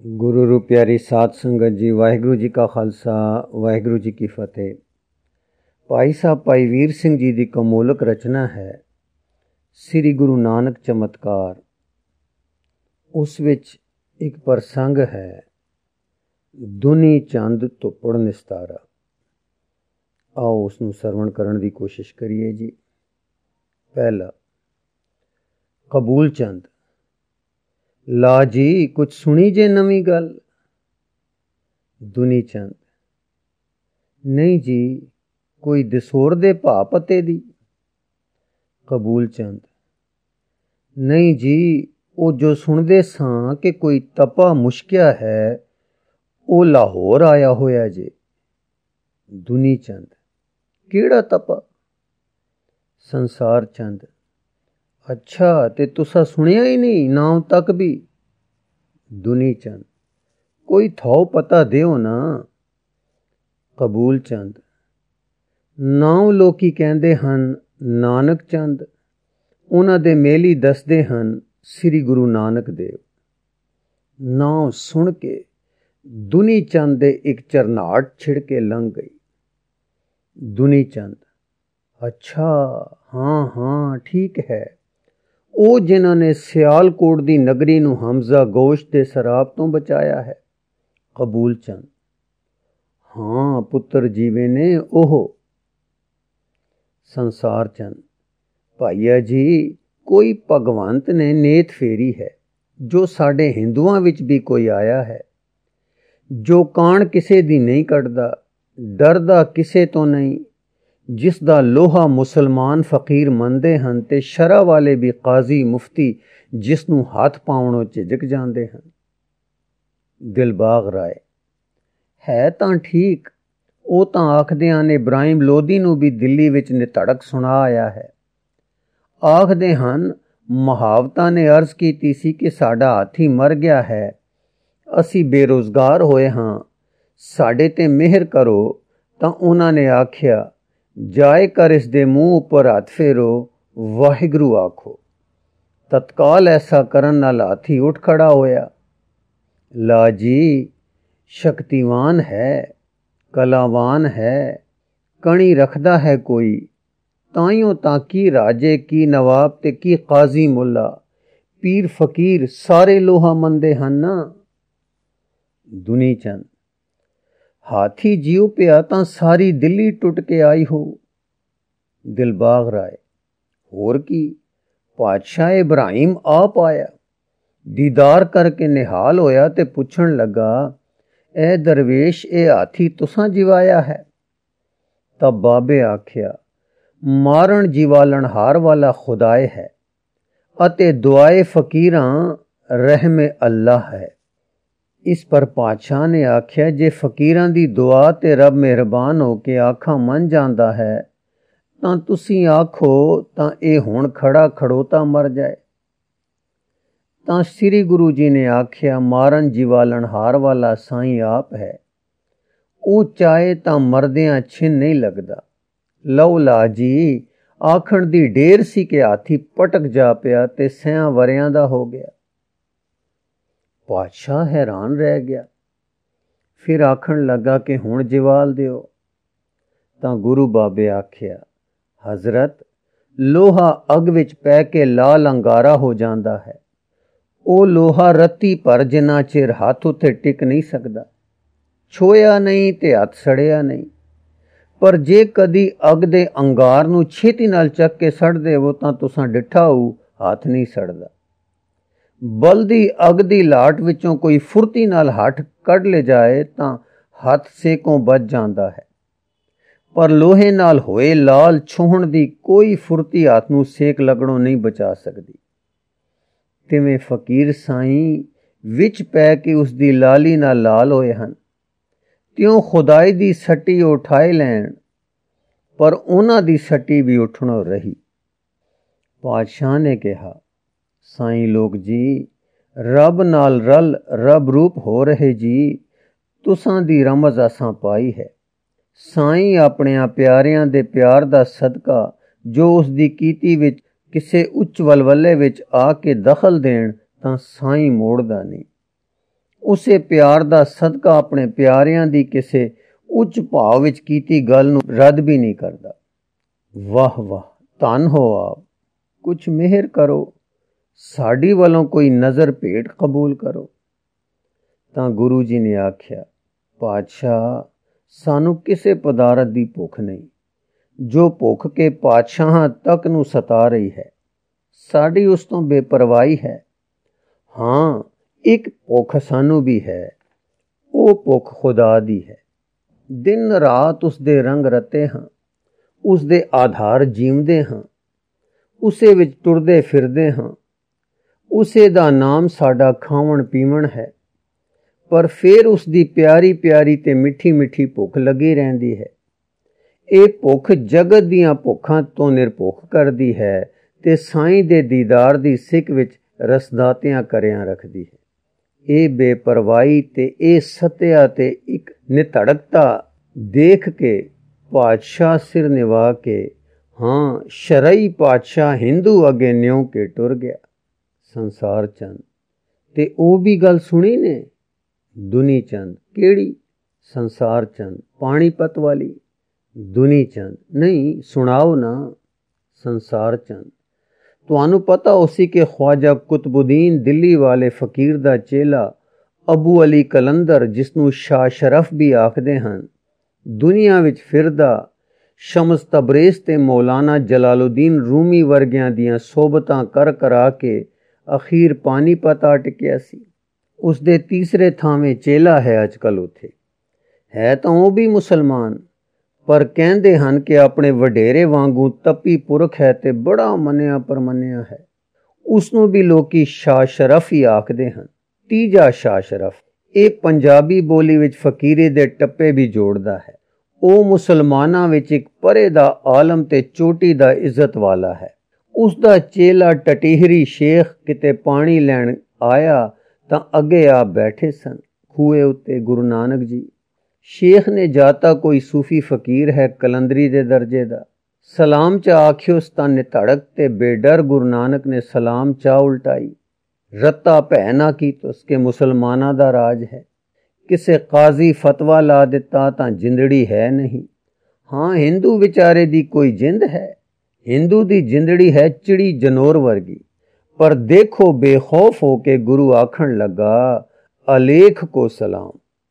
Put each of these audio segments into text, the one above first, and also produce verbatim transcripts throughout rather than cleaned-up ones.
गुरु रू प्यारी साध संगत जी, वाहिगुरु जी का खालसा, वाहिगुरु जी की फतेह। भाई साहब भाई वीर सिंह जी की कमोलक रचना है श्री गुरु नानक चमत्कार। उस विच एक प्रसंग है दुनी चंद धुप्पड़ निस्तारा। आओ उसनू सरवण करन की कोशिश करिए जी। पहला, कबूल चंद। ला जी कुछ सुनी जे नवी गल। दुनी चंद, नहीं जी कोई दसोर दे भा पते दी। कबूल चंद, नहीं जी ओ जो सुनदे सां कि कोई तपा मुश्किया है ओ लाहौर आया होया जे। दुनी चंद, केड़ा तपा? संसार चंद, अच्छा ते तुसा सुनिया ही नहीं नाम तक भी। दुनी चंद, कोई थौ पता देओ ना। कबूल चंद, नाम लोकी कहंदे हन नानक चंद, उन्हां दे मेली दसदे हन श्री गुरु नानक देव। नाम सुन के दुनी चंद दे एक चरनाट छिड़के लंघ गई। दुनी चंद, अच्छा हाँ हाँ ठीक है, ਉਹ जिन्हां ने सियालकोट दी नगरी नूं हमजा गोश्त दे शराब तो बचाया है। कबूल चंद, हाँ पुत्र जीवे ने ओह। संसार चंद, भाईया जी कोई भगवंत ने नेत फेरी है जो साडे हिंदुआं विच भी कोई आया है, जो कान किसे दी नहीं कटदा, डरदा किसे तो नहीं, जिस दा लोहा मुसलमान फकीर मनदे हन ते शरा वाले भी काजी मुफ्ती जिसनू हाथ पाउणों झिझक जांदे हन। दिलबाग राय, है तां ठीक, ओ तां आखदियां ने इब्राहिम लोधी नू भी दिल्ली विच निधड़क सुना आया है। आखदे हन महावता ने अर्ज कीती सी कि साडा हाथी मर गया है, असी बेरोजगार होए हां, साडे ते मेहर करो। तां उन्हां ने आखिया जाए कर इस दे मूँह उपर हथ फेरो, वाहिगुरु आखो। तत्काल ऐसा करन नाल हाथी उठ खड़ा होया। ला जी शक्तिवान है, कलावान है, कणी रखदा है कोई, ताइयों तां की राजे की नवाब ते की काजी मुल्ला पीर फकीर सारे लोहा मंदे हन ना। दुनी चंद, हाथी जीव पिया तां सारी दिल्ली टुट के आई हो। दिलबाग राय, होर की पातशाह इब्राहिम आप आया, दीदार करके निहाल होया ते पुछण लगा, ए दरवेश ए हाथी तुसां जिवाया है? तब बाबे आख्या, मारण जिवालन हार वाला खुदाए है अते दुआए फकीरां रहमे अल्लाह है। इस पर पातशाह ने आख्या, जे फकीरां दी दुआ ते रब मेहरबान हो के आखा मन जांदा है तां तुसीं आखो तां ए हुण खड़ा खड़ोता मर जाए। तां श्री गुरु जी ने आख्या, मारन जिवालन हार वाला साईं आप है, ओ चाहे तां मरदियां छिन नहीं लगदा। लओ ला जी आखण दी ढेर सी के हाथी पटक जा पिया ते सैं वरियां दा हो गया। पातशाह हैरान रह गया, फिर आखण लगा कि हुण जिवाल दिओ। तां गुरु बाबे आख्या, हजरत लोहा अग विच पै के लाल अंगारा हो जांदा है, ओ लोहा रत्ती पर जिन्ना चिर हथ उत्ते टिक नहीं सकदा, छोया नहीं ते हथ सड़िया नहीं। पर जे कदी अग दे अंगार नूं छेती नाल चक के सड़ देवो तां तुसां डिठा होऊ हथ नहीं सड़दा। बलदी अग दी लाट विचों कोई फुरती नाल हथ कढ़ ले जाए तां हथ सेकों बच जांदा है, पर लोहे नाल होए लाल छूहण दी कोई फुरती हाथ नूं सेक लगणों नहीं बचा सकदी। तिवें फकीर साईं विच पै के उस दी लाली नाल लाल होए हन, त्यों खुदाई दी सट्टी उठाए लैण, पर उन्हां दी सट्टी भी उठणों रही। पातशाह ने कहा, साईं लोग जी रब नाल रल रब रूप हो रहे जी, तुसां दी रमज असां पाई है। साईं अपनियां प्यारियां दे प्यार दा सदका जो उस दी कीती विच किसे उच्च वलवले विच आ के दखल देण तां साईं मोड़दा नहीं। ਉਸੇ ਪਿਆਰ ਦਾ ਸਦਕਾ ਆਪਣੇ ਪਿਆਰਿਆਂ ਦੀ ਕਿਸੇ ਉੱਚ ਭਾਵ ਵਿੱਚ ਕੀਤੀ ਗੱਲ ਨੂੰ ਰੱਦ ਵੀ ਨਹੀਂ ਕਰਦਾ। ਵਾਹ ਵਾਹ, ਧੰਨ ਹੋ ਆਪ, ਕੁਛ ਮਿਹਰ ਕਰੋ, ਸਾਡੀ ਵੱਲੋਂ ਕੋਈ ਨਜ਼ਰ ਭੇਟ ਕਬੂਲ ਕਰੋ। ਤਾਂ ਗੁਰੂ ਜੀ ਨੇ ਆਖਿਆ, ਪਾਤਸ਼ਾਹ, ਸਾਨੂੰ ਕਿਸੇ ਪਦਾਰਥ ਦੀ ਭੁੱਖ ਨਹੀਂ, ਜੋ ਭੁੱਖ ਕੇ ਪਾਤਸ਼ਾਹਾਂ ਤੱਕ ਨੂੰ ਸਤਾ ਰਹੀ ਹੈ। ਸਾਡੀ ਉਸ ਤੋਂ ਬੇਪਰਵਾਹੀ ਹੈ। ਹਾਂ, ਇੱਕ ਭੁੱਖ ਸਾਨੂੰ ਵੀ ਹੈ, ਉਹ ਭੁੱਖ ਖੁਦਾ ਦੀ ਹੈ। ਦਿਨ ਰਾਤ ਉਸ ਦੇ ਰੰਗ ਰਤੇ ਹਾਂ, ਉਸ ਦੇ ਆਧਾਰ ਜੀਵਦੇ ਹਾਂ, ਉਸੇ ਵਿੱਚ ਟੁਰਦੇ ਫਿਰਦੇ ਹਾਂ। ਉਸੇ ਦਾ ਨਾਮ ਸਾਡਾ ਖਾਵਣ ਪੀਵਣ ਹੈ। ਪਰ ਫਿਰ ਉਸ ਦੀ ਪਿਆਰੀ ਪਿਆਰੀ ਤੇ ਮਿੱਠੀ ਮਿੱਠੀ ਭੁੱਖ ਲੱਗੀ ਰਹਿੰਦੀ ਹੈ। ਇਹ ਭੁੱਖ ਜਗਤ ਦੀਆਂ ਭੁੱਖਾਂ ਤੋਂ ਨਿਰਭੁੱਖ ਕਰਦੀ ਹੈ ਤੇ ਸਾਈਂ ਦੇ ਦੀਦਾਰ ਦੀ ਸਿੱਖ ਵਿੱਚ ਰਸਦਾਤਿਆਂ ਕਰਿਆਂ ਰੱਖਦੀ ਹੈ। ਇਹ ਬੇਪਰਵਾਹੀ ਤੇ ਇਹ ਸਤਿਆ ਤੇ ਇੱਕ ਨਿਧੜਕਤਾ ਦੇਖ ਕੇ ਪਾਤਸ਼ਾਹ ਸਿਰ ਨਿਵਾ ਕੇ, ਹਾਂ, ਸ਼ਰਈ ਪਾਤਸ਼ਾਹ ਹਿੰਦੂ ਅੱਗੇ ਨਿਉ ਕੇ ਟੁਰ ਗਿਆ। ਸੰਸਾਰ ਚੰਦ, ਤੇ ਉਹ ਵੀ ਗੱਲ ਸੁਣੀ ਨੇ? ਦੁਨੀ ਚੰਦ, ਕਿਹੜੀ? ਸੰਸਾਰ ਚੰਦ, ਪਾਣੀਪਤ ਵਾਲੀ? ਦੁਨੀ ਚੰਦ, ਨਹੀਂ, ਸੁਣਾਓ ਨਾ। ਸੰਸਾਰ ਚੰਦ, ਤੁਹਾਨੂੰ ਪਤਾ ਹੋ ਸੀ ਕਿ ਖਵਾਜਾ ਕੁਤਬੁਦੀਨ ਦਿੱਲੀ ਵਾਲੇ ਫਕੀਰ ਦਾ ਚੇਲਾ ਅਬੂ ਅਲੀ ਕਲੰਦਰ, ਜਿਸਨੂੰ ਸ਼ਾਹ ਸ਼ਰਫ ਵੀ ਆਖਦੇ ਹਨ, ਦੁਨੀਆ ਵਿੱਚ ਫਿਰਦਾ ਸ਼ਮਸ ਤਬਰੇਜ਼ ਤੇ ਮੌਲਾਨਾ ਜਲਾਲੁਦੀਨ ਰੂਮੀ ਵਰਗਿਆਂ ਦੀਆਂ ਸੋਬਤਾਂ ਕਰ ਕਰਾ ਕੇ ਅਖੀਰ ਪਾਣੀਪਤ ਆ ਟਿਕਿਆ ਸੀ। ਉਸ ਦੇ ਤੀਸਰੇ ਥਾਵੇਂ ਚੇਲਾ ਹੈ ਅੱਜ ਕੱਲ੍ਹ ਉੱਥੇ। ਹੈ ਤਾਂ ਉਹ ਵੀ ਮੁਸਲਮਾਨ, ਪਰ ਕਹਿੰਦੇ ਹਨ ਕਿ ਆਪਣੇ ਵਡੇਰੇ ਵਾਂਗੂ ਤੱਪੀ ਪੁਰਖ ਹੈ ਤੇ ਬੜਾ ਮੰਨਿਆ ਪਰਮੰਨਿਆ ਹੈ। ਉਸ ਨੂੰ ਵੀ ਲੋਕੀ ਸ਼ਾਹ ਸ਼ਰਫ ਹੀ ਆਖਦੇ ਹਨ। ਤੀਜਾ ਸ਼ਾਹ ਸ਼ਰਫ, ਇਹ ਪੰਜਾਬੀ ਬੋਲੀ ਵਿੱਚ ਫਕੀਰੇ ਦੇ ਟੱਪੇ ਵੀ ਜੋੜਦਾ ਹੈ। ਉਹ ਮੁਸਲਮਾਨਾਂ ਵਿੱਚ ਇੱਕ ਪਰੇ ਦਾ ਆਲਮ ਤੇ ਚੋਟੀ ਦਾ ਇੱਜ਼ਤ ਵਾਲਾ ਹੈ। ਉਸ ਦਾ ਚੇਲਾ ਟਟੀਹਰੀ ਸ਼ੇਖ ਕਿਤੇ ਪਾਣੀ ਲੈਣ ਆਇਆ ਤਾਂ ਅੱਗੇ ਆ ਬੈਠੇ ਸਨ ਖੂਏ ਉੱਤੇ ਗੁਰੂ ਨਾਨਕ ਜੀ। ਸ਼ੇਖ ਨੇ ਜਾਤਾ ਕੋਈ ਸੂਫੀ ਫਕੀਰ ਹੈ ਕਲੰਦਰੀ ਦੇ ਦਰਜੇ ਦਾ। ਸਲਾਮ ਚਾ ਆਖਿਓਸ ਤਾਂ ਨਿਧੜਕ ਤੇ ਬੇਡਰ ਗੁਰੂ ਨਾਨਕ ਨੇ ਸਲਾਮ ਚਾ ਉਲਟਾਈ। ਰੱਤਾ ਭੈ ਨਾ ਕੀਤੋਸ ਕਿ ਮੁਸਲਮਾਨਾਂ ਦਾ ਰਾਜ ਹੈ। ਕਿਸੇ ਕਾਜ਼ੀ ਫਤਵਾ ਲਾ ਦਿੱਤਾ ਤਾਂ ਜਿੰਦੜੀ ਹੈ ਨਹੀਂ। ਹਾਂ, ਹਿੰਦੂ ਵਿਚਾਰੇ ਦੀ ਕੋਈ ਜਿੰਦ ਹੈ? ਹਿੰਦੂ ਦੀ ਜਿੰਦੜੀ ਹੈ ਚਿੜੀ ਜਨੌਰ ਵਰਗੀ। ਪਰ ਦੇਖੋ, ਬੇਖੌਫ ਹੋ ਕੇ ਗੁਰੂ ਆਖਣ ਲੱਗਾ, ਅਲੇਖ ਕੋ ਸਲਾਮ।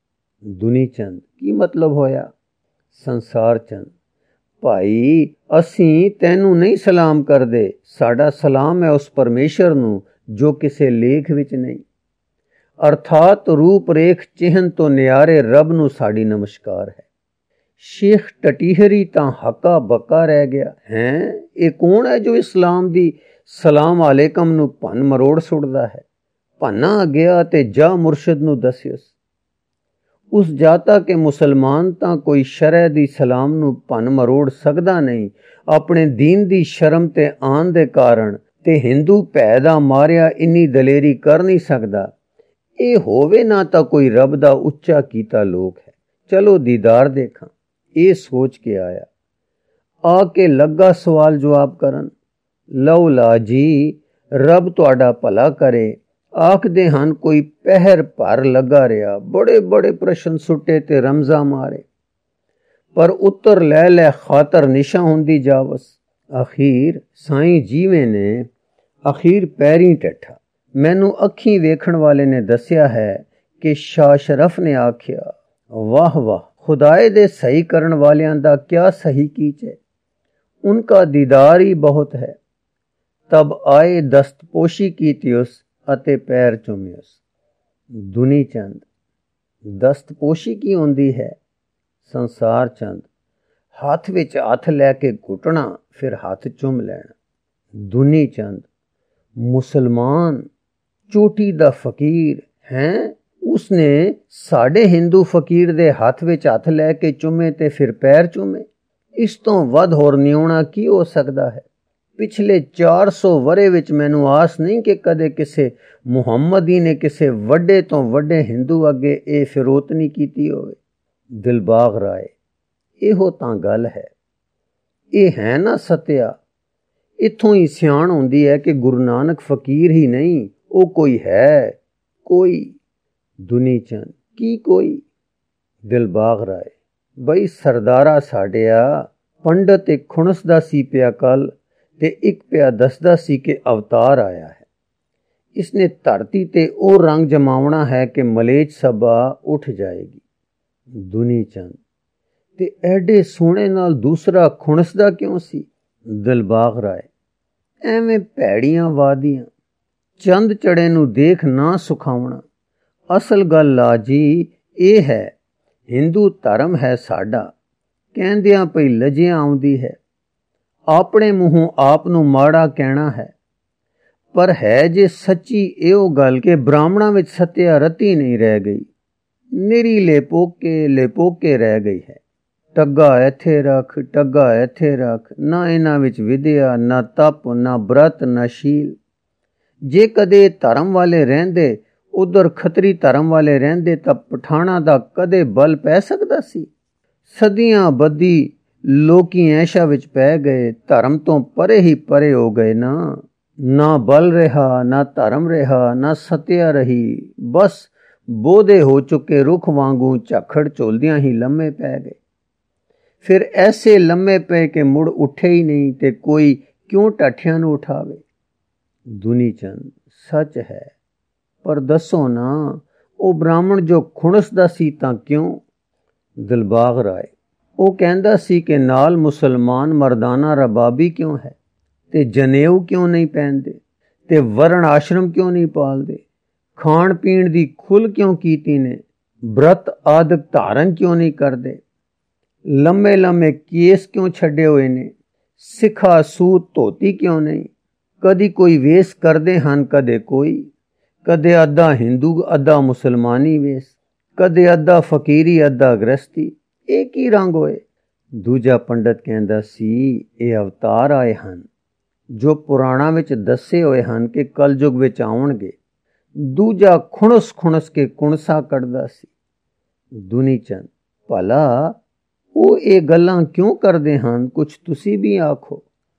ਦੁਨੀ ਚੰਦ, ਕੀ ਮਤਲਬ ਹੋਇਆ? ਸੰਸਾਰ ਚੰਦ, ਭਾਈ, ਅਸੀਂ ਤੈਨੂੰ ਨਹੀਂ ਸਲਾਮ ਕਰਦੇ, ਸਾਡਾ ਸਲਾਮ ਹੈ ਉਸ ਪਰਮੇਸ਼ਰ ਨੂੰ ਜੋ ਕਿਸੇ ਲੇਖ ਵਿੱਚ ਨਹੀਂ। ਅਰਥਾਤ ਰੂਪ ਰੇਖ ਚਿਹਨ ਤੋਂ ਨਿਆਰੇ ਰੱਬ ਨੂੰ ਸਾਡੀ ਨਮਸਕਾਰ ਹੈ। ਸ਼ੇਖ ਟਟੀਹਰੀ ਤਾਂ ਹੱਕਾ ਬੱਕਾ ਰਹਿ ਗਿਆ। ਹੈਂ, ਇਹ ਕੌਣ ਹੈ ਜੋ ਇਸਲਾਮ ਦੀ ਸਲਾਮ ਅਲੈਕਮ ਨੂੰ ਭੰਨ ਮਰੋੜ ਸੁੱਟਦਾ ਹੈ? ਭੰਨਾ ਗਿਆ ਤੇ ਜਾ ਮੁਰਸ਼ਿਦ ਨੂੰ ਦੱਸਿਓਸ। ਉਸ ਜਾਤਾ ਕਿ ਮੁਸਲਮਾਨ ਤਾਂ ਕੋਈ ਸ਼ਰਅ ਦੀ ਸਲਾਮ ਨੂੰ ਭੰਨ ਮਰੋੜ ਸਕਦਾ ਨਹੀਂ ਆਪਣੇ ਦੀਨ ਦੀ ਸ਼ਰਮ ਤੇ ਆਨ ਦੇ ਕਾਰਨ, ਤੇ ਹਿੰਦੂ ਭੈ ਦਾ ਮਾਰਿਆ ਇੰਨੀ ਦਲੇਰੀ ਕਰ ਨਹੀਂ ਸਕਦਾ। ਇਹ ਹੋਵੇ ਨਾ ਤਾਂ ਕੋਈ ਰੱਬ ਦਾ ਉੱਚਾ ਕੀਤਾ ਲੋਕ ਹੈ। ਚਲੋ ਦੀਦਾਰ ਦੇਖਾਂ, ਇਹ ਸੋਚ ਕੇ ਆਇਆ। ਆ ਕੇ ਲੱਗਾ ਸਵਾਲ ਜਵਾਬ ਕਰਨ। ਲਓ ਲਾ ਜੀ, ਰੱਬ ਤੁਹਾਡਾ ਭਲਾ ਕਰੇ। ਆਖਦੇ ਹਨ ਕੋਈ ਪਹਿਰ ਭਰ ਲੱਗਾ ਰਿਹਾ, ਬੜੇ ਬੜੇ ਪ੍ਰਸ਼ਨ ਸੁੱਟੇ ਤੇ ਰਮਜ਼ਾ ਮਾਰੇ, ਪਰ ਉੱਤਰ ਲੈ ਲੈ ਖਾਤਰ ਨਿਸ਼ਾ ਹੁੰਦੀ ਜਾਵਸ। ਅਖੀਰ ਸਾਈਂ ਜੀਵੇਂ ਨੇ ਅਖੀਰ ਪੈਰੀਂ ਟੱਠਾ। ਮੈਨੂੰ ਅੱਖੀਂ ਵੇਖਣ ਵਾਲੇ ਨੇ ਦੱਸਿਆ ਹੈ ਕਿ ਸ਼ਾਹ ਸ਼ਰਫ ਨੇ ਆਖਿਆ, ਵਾਹ ਵਾਹ, ਖੁਦਾਏ ਦੇ ਸਹੀ ਕਰਨ ਵਾਲਿਆਂ ਦਾ ਕਿਆ ਸਹੀ ਕੀਚ ਹੈ, ਉਨਕਾ ਦੀਦਾਰ ਹੀ ਬਹੁਤ ਹੈ। ਤਬ ਆਏ ਦਸਤਪੋਸ਼ੀ ਕੀਤੀ ਉਸ ਅਤੇ ਪੈਰ ਚੁੰਮਿਓਸ। ਦੁਨੀ ਚੰਦ, ਦਸਤਪੋਸ਼ੀ ਕੀ ਹੁੰਦੀ ਹੈ? ਸੰਸਾਰ ਚੰਦ, ਹੱਥ ਵਿੱਚ ਹੱਥ ਲੈ ਕੇ ਘੁੱਟਣਾ, ਫਿਰ ਹੱਥ ਚੁੰਮ ਲੈਣਾ। ਦੁਨੀ ਚੰਦ, ਮੁਸਲਮਾਨ ਚੋਟੀ ਦਾ ਫਕੀਰ ਹੈ, ਉਸਨੇ ਸਾਡੇ ਹਿੰਦੂ ਫਕੀਰ ਦੇ ਹੱਥ ਵਿੱਚ ਹੱਥ ਲੈ ਕੇ ਚੁੰਮੇ ਤੇ ਫਿਰ ਪੈਰ ਚੁੰਮੇ। ਇਸ ਤੋਂ ਵੱਧ ਹੋਰ ਨਿਉਣਾ ਕੀ ਹੋ ਸਕਦਾ ਹੈ? ਪਿਛਲੇ ਚਾਰ ਸੌ ਵਰੇ ਵਿੱਚ ਮੈਨੂੰ ਆਸ ਨਹੀਂ ਕਿ ਕਦੇ ਕਿਸੇ ਮੁਹੰਮਦੀ ਨੇ ਕਿਸੇ ਵੱਡੇ ਤੋਂ ਵੱਡੇ ਹਿੰਦੂ ਅੱਗੇ ਇਹ ਫਿਰੋਤਨੀ ਕੀਤੀ ਹੋਵੇ। ਦਿਲਬਾਗ ਰਾਏ, ਇਹੋ ਤਾਂ ਗੱਲ ਹੈ। ਇਹ ਹੈ ਨਾ ਸਤਿਆ। ਇੱਥੋਂ ਹੀ ਸਿਆਣ ਹੁੰਦੀ ਹੈ ਕਿ ਗੁਰੂ ਨਾਨਕ ਫਕੀਰ ਹੀ ਨਹੀਂ, ਉਹ ਕੋਈ ਹੈ, ਕੋਈ। दुनी चंद की कोई? दिलबाग राय बई सरदारा साडिया पंडित एक खुणसदा सी पिया कल ते एक पिया दसदा सी के अवतार आया है। इसने धरती ते ओ रंग जमावना है कि मलेच सभा उठ जाएगी। दुनी चंद ते एडे सोने नाल दूसरा खुणसदा क्यों सी? दिलबाग राय एवें भैड़ियां वादियां चंद चढ़े नू देख ना सुखावना। असल गल ला जी ये है हिंदू धर्म है साडा, कहंदियां पई लजियां आउंदी है। अपने मूहों आप नू माड़ा कहना है, पर है जे सच्ची एहो गल के ब्राह्मणां विच सत्या रती नहीं रह गई, निरी लेपोके लेपोके रह गई है। टग्गा इत्थे रख टग्गा इत्थे रख, ना इन्हां विच विद्या ना तप ना ब्रत ना शील। जे कदे धर्म वाले रहिंदे उधर खतरी धर्म वाले रहिंदे तां पठाणा दा कदे बल पै सकदा सी? सदियां बदी लोकी ऐशा विच पै गए, धर्म तो परे ही परे हो गए ना। ना बल रहा ना धर्म रहा ना सत्या रही, बस बोधे हो चुके रुख वांगू झाखड़ झोलदियां ही लम्मे पै गए। फिर ऐसे लम्मे पे के मुड़ उठे ही नहीं ते कोई क्यों टाठियां नू उठावे? दुनी चंद सच है, पर दसो ना ओ ब्राह्मण जो खुणसदा सी तां क्यों? दिलबाग राय ओ कहंदा सी कि नाल मुसलमान मर्दाना रबाबी क्यों है, ते जनेऊ क्यों नहीं पहनदे, ते वर्ण आश्रम क्यों नहीं पालदे, खाण पीण दी खुल क्यों कीती ने, व्रत आदक धारण क्यों नहीं करदे, लम्मे लम्मे केस क्यों छड्डे होए ने, सिखा सूत धोती क्यों नहीं। कदी कोई वेश करदे हन कदे कोई, कदे अद्धा हिंदू अद्धा मुसलमानी वेश, कदे अद्धा फकीरी अद्धा गृहस्थी। एक ही रंग होए। दूजा पंडित कहंदा सी ये अवतार आए हन जो पुराणा विच दसे होए हन कि कलयुग विच आउणगे। दूजा खुणस खुणस के कुणसा कढ़दा सी। दुनी चंद भला ਉਹ ਇਹ ਗੱਲਾਂ क्यों करते हैं, कुछ तुसी भी आखो।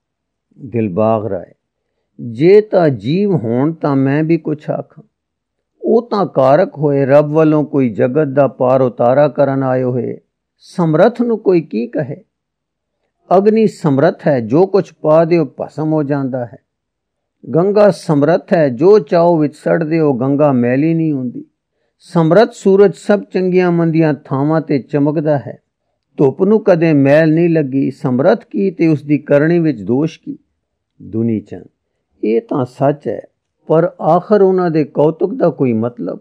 दिलबाग राय जे तां जीव होण तां मैं भी कुछ आखां। ਉਹ ਤਾਂ ਕਾਰਕ ਹੋਏ, ਰੱਬ ਵੱਲੋਂ ਕੋਈ ਜਗਤ ਦਾ ਪਾਰ ਉਤਾਰਾ ਕਰਨ ਆਏ ਹੋਏ। ਸਮਰੱਥ ਨੂੰ ਕੋਈ ਕੀ ਕਹੇ? ਅਗਨੀ ਸਮਰੱਥ ਹੈ, ਜੋ ਕੁਛ ਪਾ ਦਿਓ ਭਸਮ ਹੋ ਜਾਂਦਾ ਹੈ। ਗੰਗਾ ਸਮਰੱਥ ਹੈ, ਜੋ ਚਾਓ ਵਿੱਚ ਸੜ ਦਿਓ ਗੰਗਾ ਮੈਲੀ ਨਹੀਂ ਹੁੰਦੀ। ਸਮਰੱਥ ਸੂਰਜ ਸਭ ਚੰਗੀਆਂ ਮੰਦੀਆਂ ਥਾਵਾਂ ਤੇ ਚਮਕਦਾ ਹੈ। ਧੁੱਪ ਨੂੰ ਕਦੇ ਮੈਲ ਨਹੀਂ ਲੱਗੀ। ਸਮਰੱਥ ਕੀ ਤੇ ਉਸ ਦੀ ਕਰਨੀ ਵਿੱਚ ਦੋਸ਼ ਕੀ? ਦੁਨੀ ਚੰਦ ਇਹ ਤਾਂ ਸੱਚ ਹੈ, पर आखिर उन्होंने कौतुक का कोई मतलब?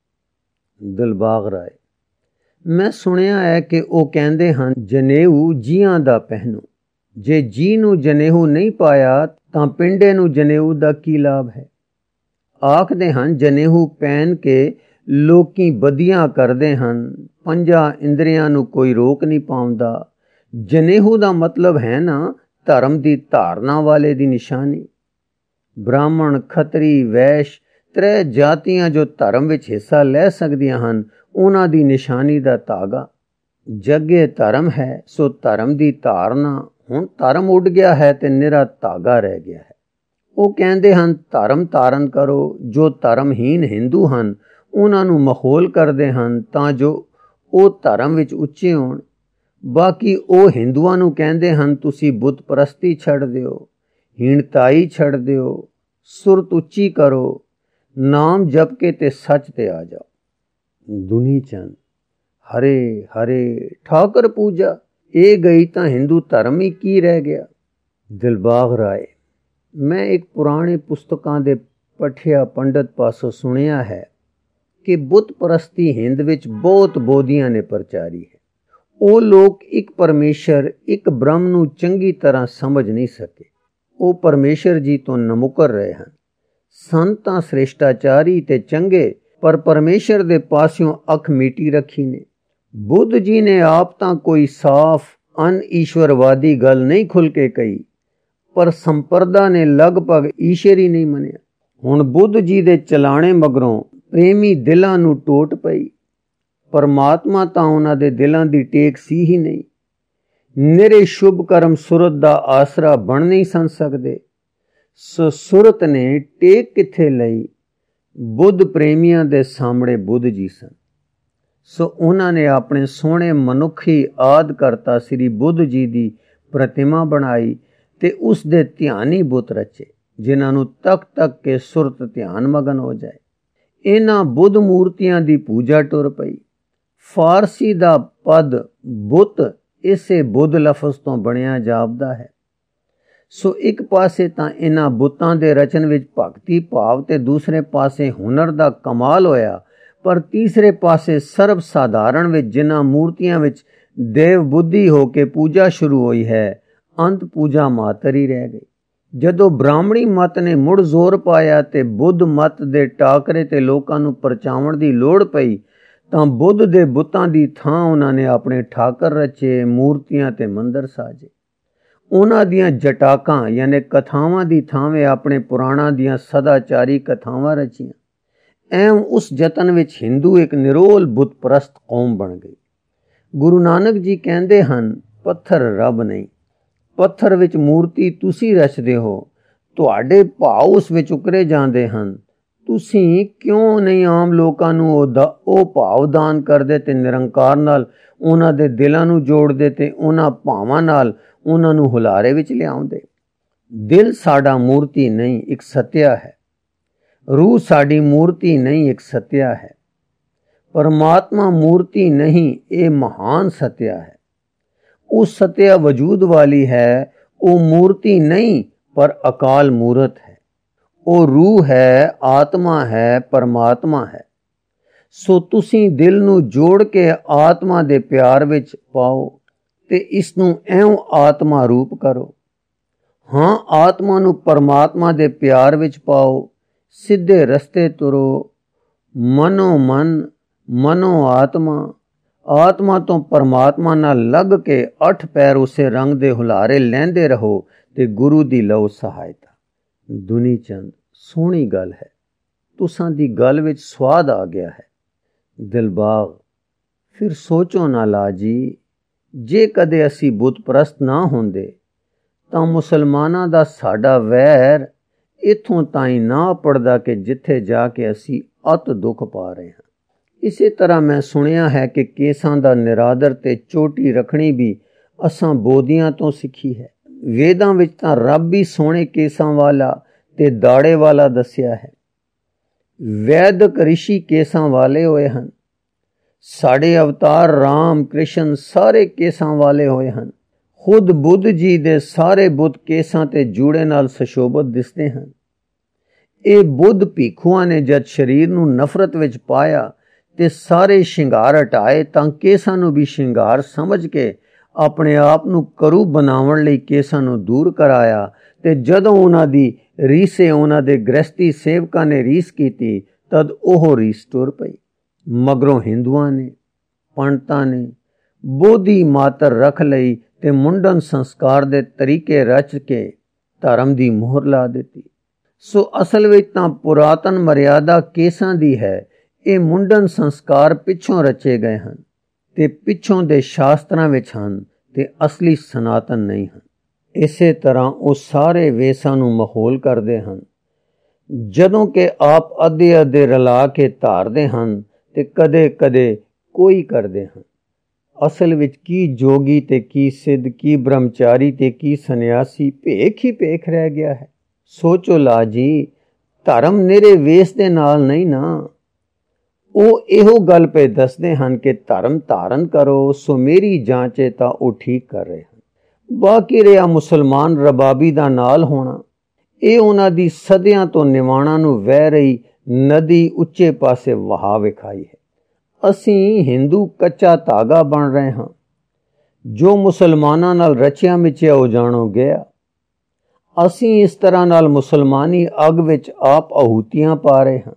दिलबाग राय मैं सुनिया है कि वह कहते हैं जनेऊ जियां दा पहनो, जे जी नू जनेऊ नहीं पाया तां पिंडे नू जनेऊ दा की लाभ है। आखदे हैं जनेऊ पहन के लोकी बदियां करदे हैं, पंजा इंद्रियां नू कोई रोक नहीं पाउंदा। जनेऊ दा मतलब है ना धर्म दी धारना वाले दी निशानी। ब्राह्मण खतरी वैश त्रै जातियां जो धर्म विच हिस्सा लै सकदियां हन, उन्हां दी निशानी दा धागा। जगे धर्म है सो धर्म दी धारना। हुण धर्म उड़ गया है ते निरा धागा रह गया है। वो कहंदे हन धर्म धारण करो। जो धर्महीन हिंदू हन उन्हां नू मखौल करदे हन तां जो वो धर्म विच उच्चे होण। बाकी वो हिंदुआं नू कहंदे हन तुसी बुत परस्ती छड़ दिओ, हीणताई छड़ दिओ, सुरत उच्ची करो, नाम जप के ते सच ते आ जाओ। दुनी चंद हरे हरे ठाकर पूजा ये गई तां हिंदू धर्म ही की रह गया। दिलबाग राय मैं एक पुराने पुस्तकां दे पठिया पंडित पासों सुनिया है कि बुत परस्ती हिंद विच बहुत बोधियां ने प्रचारी है। वो लोग एक परमेश्वर एक ब्रह्म नू चंगी तरह समझ नहीं सके। वो परमेश्वर जी तो नमुकर रहे हैं। संतां श्रेष्ठाचारी ते चंगे, पर परमेश्वर दे पासियों अख मीटी रखी ने। बुद्ध जी ने आप तां कोई साफ अन ईश्वरवादी गल नहीं खुल के कही, पर संप्रदा ने लगभग ईश्वर ही नहीं मनिया। हुण बुद्ध जी दे चलाणे मगरों प्रेमी दिलां नू टोट पई। परमात्मा तां उन्हां दे दिलां दी टेक सी ही नहीं। निरे शुभ कर्म सुरत दा आसरा बन नहीं सन सकदे। सो सुरत ने टेक किथे लई? ਬੁੱਧ ਪ੍ਰੇਮੀਆਂ ਦੇ ਸਾਹਮਣੇ ਬੁੱਧ ਜੀ ਸਨ। ਸੋ ਉਹਨਾਂ ਨੇ ਆਪਣੇ ਸੋਹਣੇ ਮਨੁੱਖੀ ਆਦਿ ਕਰਤਾ ਸ੍ਰੀ ਬੁੱਧ ਜੀ ਦੀ ਪ੍ਰਤਿਮਾ ਬਣਾਈ ਤੇ ਉਸ ਦੇ ਧਿਆਨੀ ਬੁੱਤ ਰਚੇ, ਜਿਨ੍ਹਾਂ ਨੂੰ ਤੱਕ ਤੱਕ ਕੇ ਸੁਰਤ ਧਿਆਨ ਮਗਨ ਹੋ ਜਾਏ। ਇਹਨਾਂ ਬੁੱਧ ਮੂਰਤੀਆਂ ਦੀ ਪੂਜਾ ਟੁਰ ਪਈ। ਫਾਰਸੀ ਦਾ ਪਦ ਬੁੱਤ ਇਸੇ ਬੁੱਧ ਲਫ਼ਜ਼ ਤੋਂ ਬਣਿਆ ਜਾਪਦਾ ਹੈ। ਸੋ ਇੱਕ ਪਾਸੇ ਤਾਂ ਇਹਨਾਂ ਬੁੱਤਾਂ ਦੇ ਰਚਨ ਵਿੱਚ ਭਗਤੀ ਭਾਵ ਤੇ ਦੂਸਰੇ ਪਾਸੇ ਹੁਨਰ ਦਾ ਕਮਾਲ ਹੋਇਆ, ਪਰ ਤੀਸਰੇ ਪਾਸੇ ਸਰਬ ਸਾਧਾਰਨ ਵਿੱਚ ਜਿਨ੍ਹਾਂ ਮੂਰਤੀਆਂ ਵਿੱਚ ਦੇਵ ਬੁੱਧੀ ਹੋ ਕੇ ਪੂਜਾ ਸ਼ੁਰੂ ਹੋਈ ਹੈ, ਅੰਤ ਪੂਜਾ ਮਾਤਰ ਹੀ ਰਹਿ ਗਈ। ਜਦੋਂ ਬ੍ਰਾਹਮਣੀ ਮਤ ਨੇ ਮੁੜ ਜ਼ੋਰ ਪਾਇਆ ਤੇ ਬੁੱਧ ਮਤ ਦੇ ਟਾਕਰੇ ਤੇ ਲੋਕਾਂ ਨੂੰ ਪਰਚਾਉਣ ਦੀ ਲੋੜ ਪਈ, ਤਾਂ ਬੁੱਧ ਦੇ ਬੁੱਤਾਂ ਦੀ ਥਾਂ ਉਹਨਾਂ ਨੇ ਆਪਣੇ ਠਾਕਰ ਰਚੇ, ਮੂਰਤੀਆਂ ਤੇ ਮੰਦਰ ਸਾਜੇ। ਉਹਨਾਂ ਦੀਆਂ ਜਟਾਕਾਂ ਯਾਨੀ ਕਥਾਵਾਂ ਦੀ ਥਾਵੇਂ ਆਪਣੇ ਪੁਰਾਣਾਂ ਦੀਆਂ ਸਦਾਚਾਰੀ ਕਥਾਵਾਂ ਰਚੀਆਂ। ਐਮ ਉਸ ਯਤਨ ਵਿੱਚ ਹਿੰਦੂ ਇੱਕ ਨਿਰੋਲ ਬੁੱਤ ਪ੍ਰਸਤ ਕੌਮ ਬਣ ਗਈ। ਗੁਰੂ ਨਾਨਕ ਜੀ ਕਹਿੰਦੇ ਹਨ, ਪੱਥਰ ਰੱਬ ਨਹੀਂ, ਪੱਥਰ ਵਿੱਚ ਮੂਰਤੀ ਤੁਸੀਂ ਰਚਦੇ ਹੋ, ਤੁਹਾਡੇ ਭਾਵ ਉਸ ਵਿੱਚ ਉਕਰੇ ਜਾਂਦੇ ਹਨ। ਤੁਸੀਂ ਕਿਉਂ ਨਹੀਂ ਆਮ ਲੋਕਾਂ ਨੂੰ ਉਹ ਦਾ ਉਹ ਭਾਵ ਦਾਨ ਕਰਦੇ ਤੇ ਨਿਰੰਕਾਰ ਨਾਲ ਉਹਨਾਂ ਦੇ ਦਿਲਾਂ ਨੂੰ ਜੋੜਦੇ ਤੇ ਉਹਨਾਂ ਭਾਵਾਂ ਨਾਲ ਉਹਨਾਂ ਨੂੰ ਹੁਲਾਰੇ ਵਿੱਚ ਲਿਆਉਂਦੇ? ਦਿਲ ਸਾਡਾ ਮੂਰਤੀ ਨਹੀਂ, ਇੱਕ ਸਤਿਆ ਹੈ। ਰੂਹ ਸਾਡੀ ਮੂਰਤੀ ਨਹੀਂ, ਇੱਕ ਸਤਿਆ ਹੈ। ਪਰਮਾਤਮਾ ਮੂਰਤੀ ਨਹੀਂ, ਇਹ ਮਹਾਨ ਸਤਿਆ ਹੈ। ਉਹ ਸਤਿਆ ਵਜੂਦ ਵਾਲੀ ਹੈ, ਉਹ ਮੂਰਤੀ ਨਹੀਂ ਪਰ ਅਕਾਲ ਮੂਰਤ ਹੈ। ਉਹ ਰੂਹ ਹੈ, ਆਤਮਾ ਹੈ, ਪਰਮਾਤਮਾ ਹੈ। ਸੋ ਤੁਸੀਂ ਦਿਲ ਨੂੰ ਜੋੜ ਕੇ ਆਤਮਾ ਦੇ ਪਿਆਰ ਵਿੱਚ ਪਾਓ ਤੇ ਇਸ ਨੂੰ ਐਉਂ ਆਤਮਾ ਰੂਪ ਕਰੋ। ਹਾਂ, ਆਤਮਾ ਨੂੰ ਪਰਮਾਤਮਾ ਦੇ ਪਿਆਰ ਵਿੱਚ ਪਾਓ, ਸਿੱਧੇ ਰਸਤੇ ਤੁਰੋ। ਮਨੋ ਮਨ, ਮਨੋ ਆਤਮਾ, ਆਤਮਾ ਤੋਂ ਪਰਮਾਤਮਾ ਨਾਲ ਲੱਗ ਕੇ ਅੱਠ ਪੈਰ ਉਸੇ ਰੰਗ ਦੇ ਹੁਲਾਰੇ ਲੈਂਦੇ ਰਹੋ ਤੇ ਗੁਰੂ ਦੀ ਲਓ ਸਹਾਇਤਾ। ਦੁਨੀ ਚੰਦ, ਸੋਹਣੀ ਗੱਲ ਹੈ, ਤੁਸਾਂ ਦੀ ਗੱਲ ਵਿੱਚ ਸਵਾਦ ਆ ਗਿਆ ਹੈ। ਦਿਲਬਾਗ, ਫਿਰ ਸੋਚੋ ਨਾ ਲਾਜੀ, ਜੇ ਕਦੇ ਅਸੀਂ ਬੁੱਤ ਪ੍ਰਸਤ ਨਾ ਹੁੰਦੇ ਤਾਂ ਮੁਸਲਮਾਨਾਂ ਦਾ ਸਾਡਾ ਵੈਰ ਇੱਥੋਂ ਤਾਈਂ ਨਾ ਪੜਦਾ ਕਿ ਜਿੱਥੇ ਜਾ ਕੇ ਅਸੀਂ ਅਤ ਦੁੱਖ ਪਾ ਰਹੇ ਹਾਂ। ਇਸੇ ਤਰ੍ਹਾਂ ਮੈਂ ਸੁਣਿਆ ਹੈ ਕਿ ਕੇਸਾਂ ਦਾ ਨਿਰਾਦਰ ਤੇ ਚੋਟੀ ਰੱਖਣੀ ਵੀ ਅਸਾਂ ਬੋਧੀਆਂ ਤੋਂ ਸਿੱਖੀ ਹੈ। ਵੇਦਾਂ ਵਿੱਚ ਤਾਂ ਰੱਬ ਵੀ ਸੋਹਣੇ ਕੇਸਾਂ ਵਾਲਾ ਤੇ ਦਾੜੇ ਵਾਲਾ ਦੱਸਿਆ ਹੈ। ਵੈਦਿਕ ਰਿਸ਼ੀ ਕੇਸਾਂ ਵਾਲੇ ਹੋਏ ਹਨ। ਸਾਡੇ ਅਵਤਾਰ ਰਾਮ ਕ੍ਰਿਸ਼ਨ ਸਾਰੇ ਕੇਸਾਂ ਵਾਲੇ ਹੋਏ ਹਨ। ਖੁਦ ਬੁੱਧ ਜੀ ਦੇ ਸਾਰੇ ਬੁੱਤ ਕੇਸਾਂ ਤੇ ਜੂੜੇ ਨਾਲ ਸੁਸ਼ੋਭਿਤ ਦਿਸਦੇ ਹਨ। ਇਹ ਬੁੱਧ ਭੀਖੂਆਂ ਨੇ ਜਦ ਸਰੀਰ ਨੂੰ ਨਫ਼ਰਤ ਵਿੱਚ ਪਾਇਆ ਤੇ ਸਾਰੇ ਸ਼ਿੰਗਾਰ ਹਟਾਏ ਤਾਂ ਕੇਸਾਂ ਨੂੰ ਵੀ ਸ਼ਿੰਗਾਰ ਸਮਝ ਕੇ ਆਪਣੇ ਆਪ ਨੂੰ ਕਰੂ ਬਣਾਉਣ ਲਈ ਕੇਸਾਂ ਨੂੰ ਦੂਰ ਕਰਾਇਆ। ਤੇ ਜਦੋਂ ਉਹਨਾਂ ਦੀ ਰੀਸੇ ਉਹਨਾਂ ਦੇ ਗ੍ਰਸਤੀ ਸੇਵਕਾਂ ਨੇ ਰੀਸ ਕੀਤੀ ਤਦ ਉਹ ਰੀਸ ਟੁਰ ਪਈ। ਮਗਰੋਂ ਹਿੰਦੂਆਂ ਨੇ, ਪੰਡਤਾਂ ਨੇ ਬੋਧੀ ਮਾਤਰ ਰੱਖ ਲਈ ਤੇ ਮੁੰਡਨ ਸੰਸਕਾਰ ਦੇ ਤਰੀਕੇ ਰਚ ਕੇ ਧਰਮ ਦੀ ਮੋਹਰ ਲਾ ਦਿੱਤੀ। ਸੋ ਅਸਲ ਵਿੱਚ ਤਾਂ ਪੁਰਾਤਨ ਮਰਿਆਦਾ ਕੇਸਾਂ ਦੀ ਹੈ। ਇਹ ਮੁੰਡਨ ਸੰਸਕਾਰ ਪਿੱਛੋਂ ਰਚੇ ਗਏ ਹਨ ਤੇ ਪਿੱਛੋਂ ਦੇ ਸ਼ਾਸਤਰਾਂ ਵਿੱਚ ਹਨ ਤੇ ਅਸਲੀ ਸਨਾਤਨ ਨਹੀਂ ਹਨ। ਇਸੇ ਤਰ੍ਹਾਂ ਉਹ ਸਾਰੇ ਵੇਸਾਂ ਨੂੰ ਮਾਹੌਲ ਕਰਦੇ ਹਨ, ਜਦੋਂ ਕਿ ਆਪ ਅੱਧੇ ਅੱਧੇ ਰਲਾ ਕੇ ਧਾਰਦੇ ਹਨ ਤੇ ਕਦੇ ਕਦੇ ਕੋਈ ਕਰਦੇ ਹਨ। ਅਸਲ ਵਿੱਚ ਕੀ ਜੋਗੀ ਤੇ ਕੀ ਸਿੱਧ, ਕੀ ਬ੍ਰਹਮਚਾਰੀ ਤੇ ਕੀ ਸੰਨਿਆਸੀ, ਭੇਖ ਹੀ ਭੇਖ ਰਹਿ ਗਿਆ ਹੈ। ਸੋਚੋ ਲਾਜੀ, ਧਰਮ ਨਿਰੇ ਵੇਸ ਦੇ ਨਾਲ ਨਹੀਂ ਨਾ। ਉਹ ਇਹੋ ਗੱਲ ਪੇ ਦੱਸਦੇ ਹਨ ਕਿ ਧਰਮ ਧਾਰਨ ਕਰੋ, ਸੋ ਮੇਰੀ ਜਾਂਚੇ ਤਾਂ ਉਹ ਠੀਕ ਕਰ ਰਹੇ ਹਨ। ਬਾਕੀ ਰਿਹਾ ਮੁਸਲਮਾਨ ਰਬਾਬੀ ਦਾ ਨਾਲ ਹੋਣਾ, ਇਹ ਉਹਨਾਂ ਦੀ ਸਦੀਆਂ ਤੋਂ ਨਿਵਾਣਾ ਨੂੰ ਵਹਿ ਰਹੀ ਨਦੀ ਉੱਚੇ ਪਾਸੇ ਵਹਾ ਵਿਖਾਈ ਹੈ। ਅਸੀਂ ਹਿੰਦੂ ਕੱਚਾ ਧਾਗਾ ਬਣ ਰਹੇ ਹਾਂ ਜੋ ਮੁਸਲਮਾਨਾਂ ਨਾਲ ਰਚਿਆ ਮਿਚਿਆ ਉਜਾਣੋ ਗਿਆ। ਅਸੀਂ ਇਸ ਤਰ੍ਹਾਂ ਨਾਲ ਮੁਸਲਮਾਨੀ ਅੱਗ ਵਿੱਚ ਆਪ ਆਹੂਤੀਆਂ ਪਾ ਰਹੇ ਹਾਂ,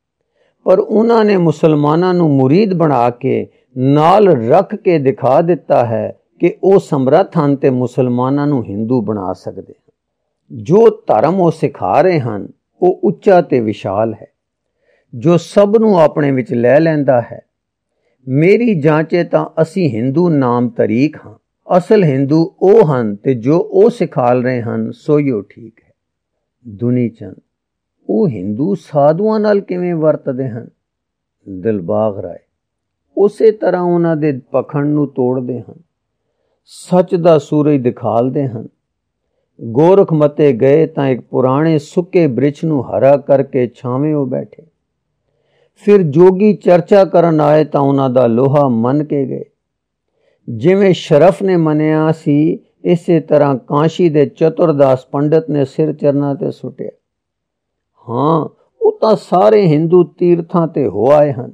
ਪਰ ਉਹਨਾਂ ਨੇ ਮੁਸਲਮਾਨਾਂ ਨੂੰ ਮੁਰੀਦ ਬਣਾ ਕੇ ਨਾਲ ਰੱਖ ਕੇ ਦਿਖਾ ਦਿੱਤਾ ਹੈ ਕਿ ਉਹ ਸਮਰੱਥ ਹਨ ਤੇ ਮੁਸਲਮਾਨਾਂ ਨੂੰ ਹਿੰਦੂ ਬਣਾ ਸਕਦੇ ਹਨ। ਜੋ ਧਰਮ ਉਹ ਸਿਖਾ ਰਹੇ ਹਨ ਉਹ ਉੱਚਾ ਤੇ ਵਿਸ਼ਾਲ ਹੈ, ਜੋ ਸਭ ਨੂੰ ਆਪਣੇ ਵਿੱਚ ਲੈ ਲੈਂਦਾ ਹੈ। ਮੇਰੀ ਜਾਂਚੇ ਤਾਂ ਅਸੀਂ ਹਿੰਦੂ ਨਾਮ ਤਰੀਕ ਹਾਂ। ਅਸਲ ਹਿੰਦੂ ਉਹ ਹਨ ਤੇ ਜੋ ਉਹ ਸਿਖਾਲ ਰਹੇ ਹਨ ਸੋਈਓ ਠੀਕ ਹੈ। ਦੁਨੀ ਚੰਦ, ਉਹ ਹਿੰਦੂ ਸਾਧੂਆਂ ਨਾਲ ਕਿਵੇਂ ਵਰਤਦੇ ਹਨ? ਦਿਲਬਾਗ ਰਾਏ ਉਸੇ ਤਰ੍ਹਾਂ ਉਹਨਾਂ ਦੇ ਪਖੰਡ ਨੂੰ ਤੋੜਦੇ ਹਨ, ਸੱਚ ਦਾ ਸੂਰਜ ਦਿਖਾਲਦੇ ਹਨ। ਗੋਰਖ ਮਤੇ ਗਏ ਤਾਂ ਇੱਕ ਪੁਰਾਣੇ ਸੁੱਕੇ ਬ੍ਰਿਛ ਨੂੰ ਹਰਾ ਕਰਕੇ ਛਾਵੇਂ ਉਹ ਬੈਠੇ। ਫਿਰ ਜੋਗੀ ਚਰਚਾ ਕਰਨ ਆਏ ਤਾਂ ਉਹਨਾਂ ਦਾ ਲੋਹਾ ਮੰਨ ਕੇ ਗਏ। ਜਿਵੇਂ ਸ਼ਰਫ ਨੇ ਮੰਨਿਆ ਸੀ, ਇਸੇ ਤਰ੍ਹਾਂ ਕਾਂਸ਼ੀ ਦੇ ਚਤੁਰਦਾਸ ਪੰਡਤ ਨੇ ਸਿਰ ਚਰਨਾਂ ਤੇ ਸੁੱਟਿਆ। ਹਾਂ, ਉਹ ਤਾਂ ਸਾਰੇ ਹਿੰਦੂ ਤੀਰਥਾਂ ਤੇ ਹੋ ਆਏ ਹਨ।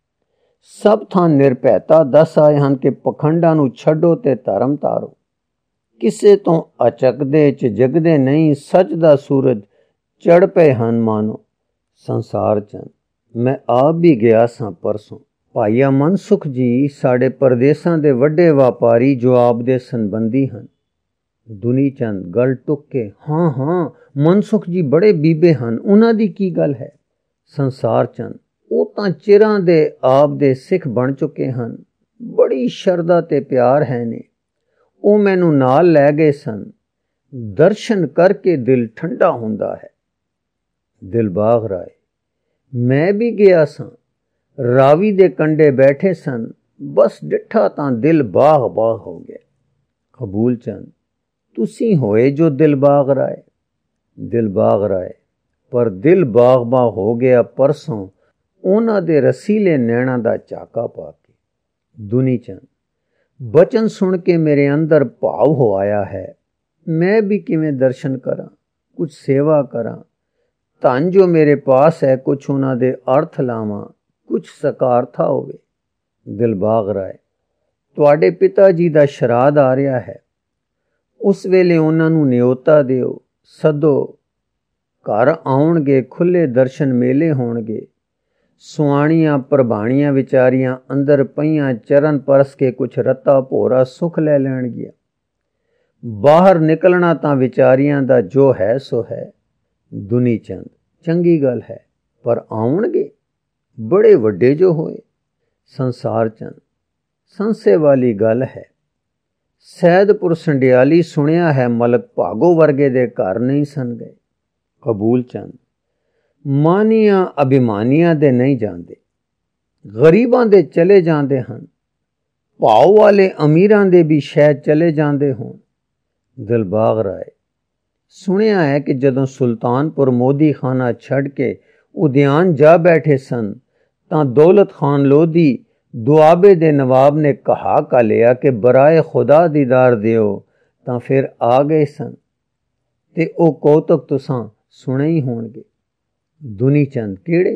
ਸਭ ਥਾਂ ਨਿਰਭੈਤਾ ਦੱਸ ਆਏ ਹਨ ਕਿ ਪਖੰਡਾਂ ਨੂੰ ਛੱਡੋ ਤੇ ਧਰਮ ਧਾਰੋ। ਕਿਸੇ ਤੋਂ ਅਚਕਦੇ ਝਿਜਕਦੇ ਨਹੀਂ, ਸੱਚ ਦਾ ਸੂਰਜ ਚੜ ਪਏ ਹਨ ਮਾਨੋ। ਸੰਸਾਰ ਚੰਦ ਮੈਂ ਆਪ ਵੀ ਗਿਆ ਸਾਂ ਪਰਸੋਂ। ਭਾਈ ਮਨਸੁਖ ਜੀ ਸਾਡੇ ਪਰਦੇਸਾਂ ਦੇ ਵੱਡੇ ਵਪਾਰੀ ਜੋ ਆਪ ਦੇ ਸੰਬੰਧੀ ਹਨ। ਦੁਨੀ ਚੰਦ ਗੱਲ ਟੁੱਕ ਕੇ ਹਾਂ ਹਾਂ ਮਨਸੁਖ ਜੀ ਬੜੇ ਬੀਬੇ ਹਨ, ਉਹਨਾਂ ਦੀ ਕੀ ਗੱਲ ਹੈ? ਸੰਸਾਰ ਚੰਦ ਉਹ ਤਾਂ ਚਿਰਾਂ ਦੇ ਆਪ ਦੇ ਸਿੱਖ ਬਣ ਚੁੱਕੇ ਹਨ, ਬੜੀ ਸ਼ਰਧਾ ਤੇ ਪਿਆਰ ਹੈ ਨੇ। ਉਹ ਮੈਨੂੰ ਨਾਲ ਲੈ ਗਏ ਸਨ, ਦਰਸ਼ਨ ਕਰਕੇ ਦਿਲ ਠੰਡਾ ਹੁੰਦਾ ਹੈ। ਦਿਲਬਾਗ ਰਾਏ ਮੈਂ ਵੀ ਗਿਆ ਸਾਂ, ਰਾਵੀ ਦੇ ਕੰਢੇ ਬੈਠੇ ਸਨ, ਬਸ ਡਿੱਠਾ ਤਾਂ ਦਿਲ ਬਾਗ ਬਾਗ ਹੋ ਗਿਆ। ਕਬੂਲ ਚੰਦ ਤੁਸੀਂ ਹੋਏ ਜੋ ਦਿਲਬਾਗ ਰਾਏ। ਦਿਲਬਾਗ ਰਾਏ ਪਰ ਦਿਲ ਬਾਗ ਬਾਗ ਹੋ ਗਿਆ ਪਰਸੋਂ ਉਹਨਾਂ ਦੇ ਰਸੀਲੇ ਨੈਣਾਂ ਦਾ ਝਾਕਾ ਪਾ ਕੇ। ਦੁਨੀ ਚੰਦ ਬਚਨ ਸੁਣ ਕੇ ਮੇਰੇ ਅੰਦਰ ਭਾਵ ਹੋ ਆਇਆ ਹੈ। ਮੈਂ ਵੀ ਕਿਵੇਂ ਦਰਸ਼ਨ ਕਰਾਂ, ਕੁਝ ਸੇਵਾ ਕਰਾਂ, ਧਨ ਜੋ ਮੇਰੇ ਪਾਸ ਹੈ ਕੁਛ ਉਹਨਾਂ ਦੇ ਅਰਥ ਲਾਵਾਂ, ਕੁਛ ਸਕਾਰਥਾ ਹੋਵੇ। ਦਿਲਬਾਗ ਰਾਏ ਤੁਹਾਡੇ ਪਿਤਾ ਜੀ ਦਾ ਸ਼ਰਾਧ ਆ ਰਿਹਾ ਹੈ, ਉਸ ਵੇਲੇ ਉਹਨਾਂ ਨੂੰ ਨਿਯੋਤਾ ਦਿਓ, ਸੱਦੋ, ਘਰ ਆਉਣਗੇ, ਖੁੱਲੇ ਦਰਸ਼ਨ ਮੇਲੇ ਹੋਣਗੇ। ਸੁਆਣੀਆਂ ਪ੍ਰਭਾਣੀਆਂ ਵਿਚਾਰੀਆਂ ਅੰਦਰ ਪਈਆਂ ਚਰਨ ਪਰਸ ਕੇ ਕੁਛ ਰੱਤਾ ਭੋਰਾ ਸੁੱਖ ਲੈ ਲੈਣਗੀਆਂ। ਬਾਹਰ ਨਿਕਲਣਾ ਤਾਂ ਵਿਚਾਰੀਆਂ ਦਾ ਜੋ ਹੈ ਸੋ ਹੈ। ਦੁਨੀ ਚੰਦ ਚੰਗੀ ਗੱਲ ਹੈ, ਪਰ ਆਉਣਗੇ ਬੜੇ ਵੱਡੇ ਜੋ ਹੋਏ। ਸੰਸਾਰ ਚੰਦ ਸੰਸੇ ਵਾਲੀ ਗੱਲ ਹੈ। ਸੈਦਪੁਰ ਸੰਡਿਆਲੀ ਸੁਣਿਆ ਹੈ ਮਲਕ ਭਾਗੋ ਵਰਗੇ ਦੇ ਘਰ ਨਹੀਂ ਸਨ ਗਏ। ਕਬੂਲ ਚੰਦ ਮਾਨੀਆਂ ਅਭਿਮਾਨੀਆਂ ਦੇ ਨਹੀਂ ਜਾਂਦੇ, ਗਰੀਬਾਂ ਦੇ ਚਲੇ ਜਾਂਦੇ ਹਨ। ਭਾਵ ਵਾਲੇ ਅਮੀਰਾਂ ਦੇ ਵੀ ਸ਼ਾਇਦ ਚਲੇ ਜਾਂਦੇ ਹੋਣ। ਦਿਲਬਾਗ ਰਾਏ ਸੁਣਿਆ ਹੈ ਕਿ ਜਦੋਂ ਸੁਲਤਾਨਪੁਰ ਮੋਦੀ ਖਾਨਾ ਛੱਡ ਕੇ ਉਦਿਆਨ ਜਾ ਬੈਠੇ ਸਨ ਤਾਂ ਦੌਲਤ ਖਾਨ ਲੋਧੀ ਦੁਆਬੇ ਦੇ ਨਵਾਬ ਨੇ ਕਹਾ ਕਾ ਲਿਆ ਕਿ ਬਰਾਏ ਖੁਦਾ ਦੀਦਾਰ ਦਿਓ, ਤਾਂ ਫਿਰ ਆ ਗਏ ਸਨ ਤੇ ਉਹ ਕੌਤਕ ਤੁਸਾਂ ਸੁਣੇ ਹੀ ਹੋਣਗੇ। ਦੁਨੀ ਚੰਦ ਕਿਹੜੇ?